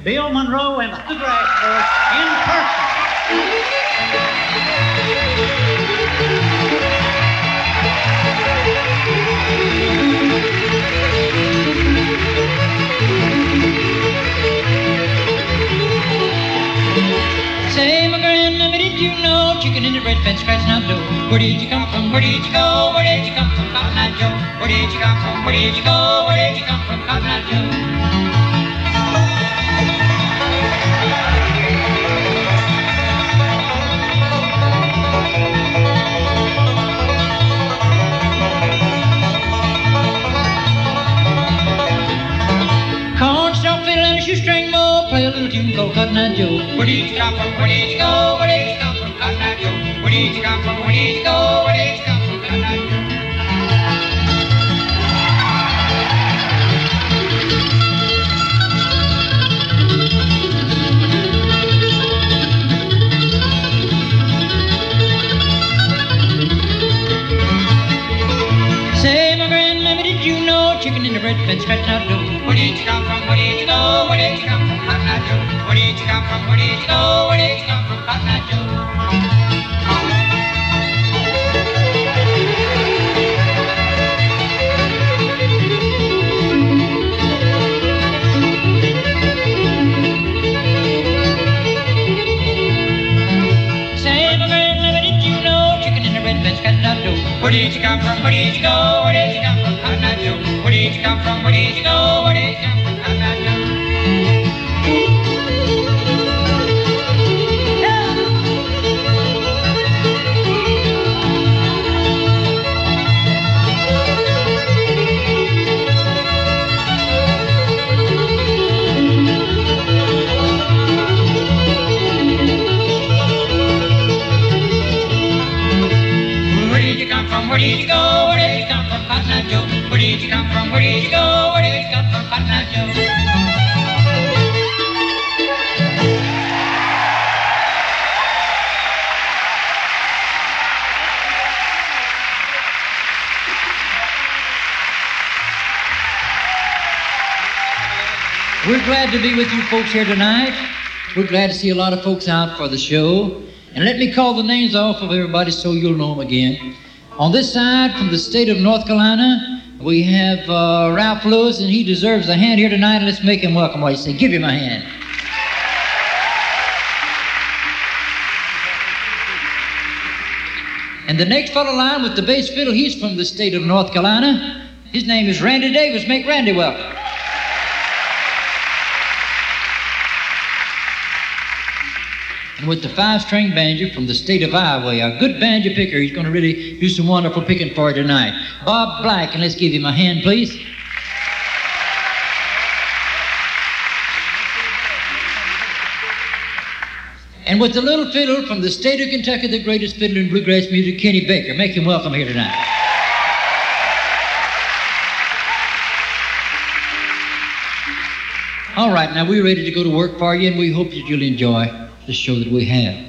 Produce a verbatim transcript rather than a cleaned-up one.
Bill Monroe and the Bluegrass Boys in person. Say, my grandmama, did you know chicken in the red fence scratching out dough? Where did you come from? Where did you go? Where did you come from, Cotton Eye Joe? Where did you come from? Where did you go? Where did you come from, Cotton Eye Joe? Cornstalk fiddle and a shoestring bow, play a little tune called Cotton Eye Joe. Where did you come from? Where did you go? Where did you come from, Cotton Eye Joe? Where did you come from? Where did you go? Where did you come from, Cotton Eye Joe? Say, my grandmama, did you know chicken in the red fence scratching out dough? Where did you come from? Where did you go? Where did you come from, Cotton Eye Joe? Where did you come from? Where did you go? Where did you come from, Cotton Eye Joe? Say, my grandmama, did you know chicken in the red fence scratching out dough? Where did you come from? Where did you go? Where did you come from, Cotton Eye Joe? Where did you come from? Where did you go? Where did you come from, Cotton Eye Joe? Where did you come from? Where did you go? Where did you come from, Cotton Eye Joe? Where did you come from? Where did you go? Where did you come from, Cotton Eye Joe? We're glad to be with you folks here tonight. We're glad to see a lot of folks out for the show. And let me call the names off of everybody so you'll know them again. On this side, from the state of North Carolina, we have uh, Ralph Lewis, and he deserves a hand here tonight. Let's make him welcome. What do you say? Give him a hand. And the next fellow line with the bass fiddle, he's from the state of North Carolina. His name is Randy Davis. Make Randy welcome. And with the five-string banjo from the state of Iowa, a good banjo picker. He's going to really do some wonderful picking for you tonight. Bob Black, and let's give him a hand, please. And with the little fiddle from the state of Kentucky, the greatest fiddler in bluegrass music, Kenny Baker. Make him welcome here tonight. All right, now we're ready to go to work for you, and we hope that you'll enjoy the show that we have.